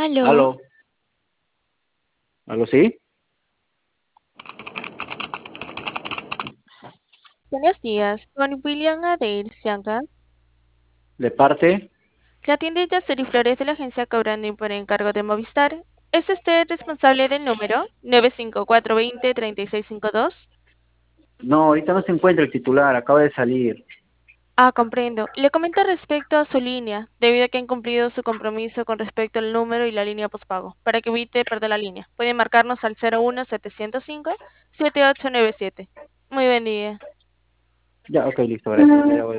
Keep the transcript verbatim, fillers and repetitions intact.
Aló, Aló, aló, sí, buenos días. Con William Adair Sianga, de parte. la atiende Yaceri Flores de la agencia Cobranding por encargo de Movistar. ¿Es usted responsable del número nueve cinco cuatro dos cero, tres seis cinco dos? No, ahorita no se encuentra el titular, acaba de salir. Ah, comprendo. Le comento respecto a su línea, debido a que ha incumplido su compromiso con respecto al número y la línea postpago. Para que evite perder la línea, puede marcarnos al cero uno siete cero cinco siete ocho nueve siete. Muy buen día. Ya, ok, listo, gracias. Ya voy.